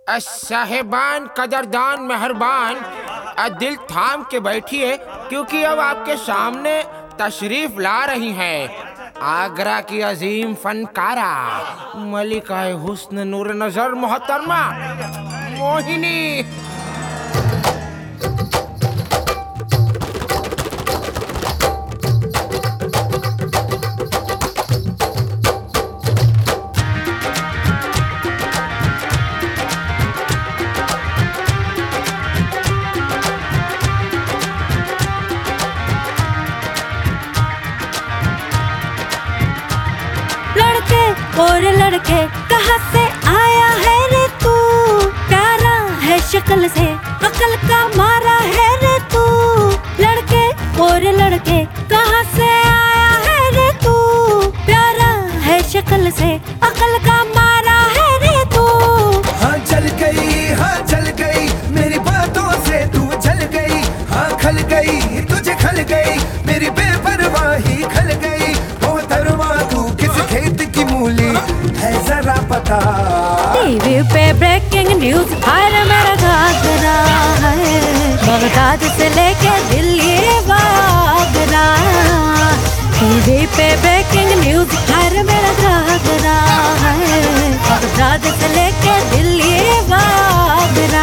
साहेबान, कदरदान, मेहरबान, दिल थाम के बैठिए, क्योंकि अब आपके सामने तशरीफ ला रही हैं आगरा की अजीम फनकारा मलिका हुस्न नूर नजर मोहतरमा मोहिनी। और लड़के कहाँ से आया है रे तू, प्यारा है शक्ल से अकल का मारा है रे तू। लड़के और लड़के कहाँ से आया है रे तू, प्यारा है शक्ल से अकल का मारा है रे तू। हाँ चल गई मेरी बातों से तू जल गई। हाँ खल गई तुझे खल गई मेरी बेपरवाही खल गई। मोहतरमा तू किस खेत की मूली है जरा पता। टीवी पे ब्रेकिंग न्यूज हर मेरा घाघरा है, बगदाद से लेके दिल्ली आगरा। टीवी पे ब्रेकिंग न्यूज हर मेरा घाघरा है, बगदाद से लेके दिल्ली आगरा।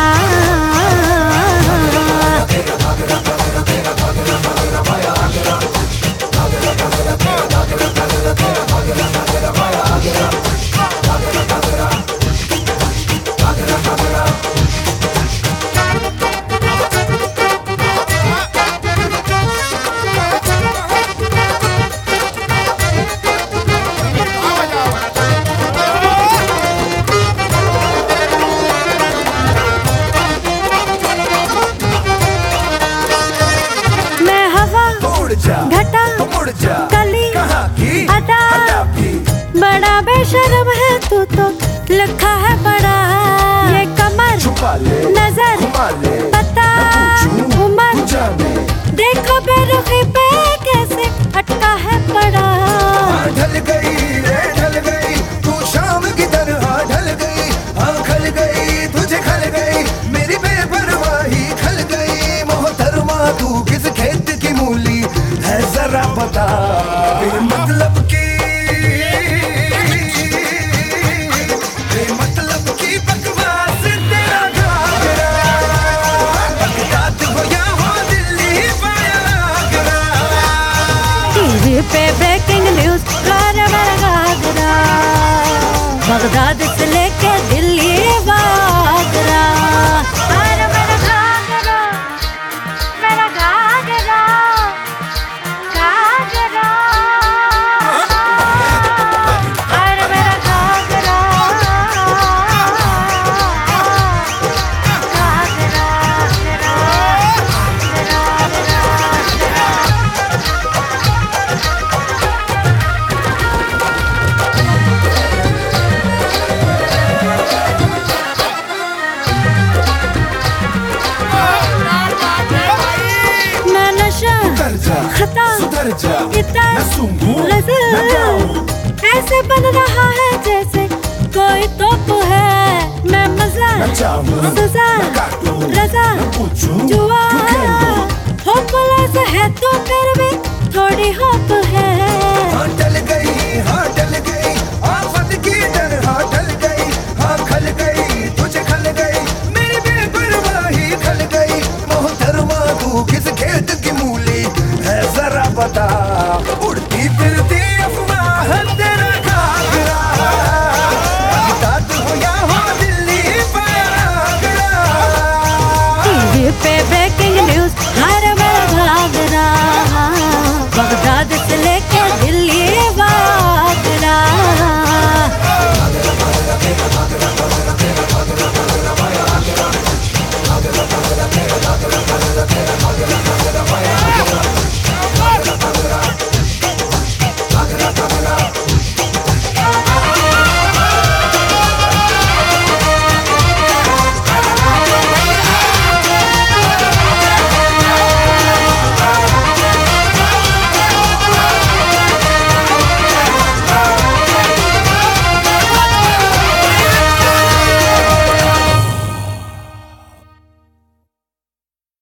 घटा मुड़ जा कली कहाँ की अदा भी बड़ा बेशर्म है तू तो लिखा है बड़ा। ये कमर छुपा ले नजर घुमा ले पता उमर देखो बेरुखी पे कैसे अटका है पड़ा। ढल गई तू शाम की तरह ढल गई। हाँ खल गई तुझे खल गई मेरी बेपरवाही खल गई। मोहतरमा तू किस खेत की मूली है जरा पता। बेमतलब की बकवास तेरा घाघरा, बगदाद हो या हो दिल्ली पाया आगरा। टीवी पे ब्रेकिंग न्यूज हर मेरा घाघरा, बगदाद से लेके दिल्ली आगरा। हर मेरा घाघरा, मेरा घाघरा, घाघरा। हर मेरा घाघरा, खता सुधर जा इतर न सूंघूं न गाऊं। ऐसे बन रहा है जैसे कोई तोप है। मैं मजा न चाहूं सजा न काटूं रजा न पूछूं जुआ क्यों खेल दूं। होपलेस है तो फिर भी थोड़ी होप है।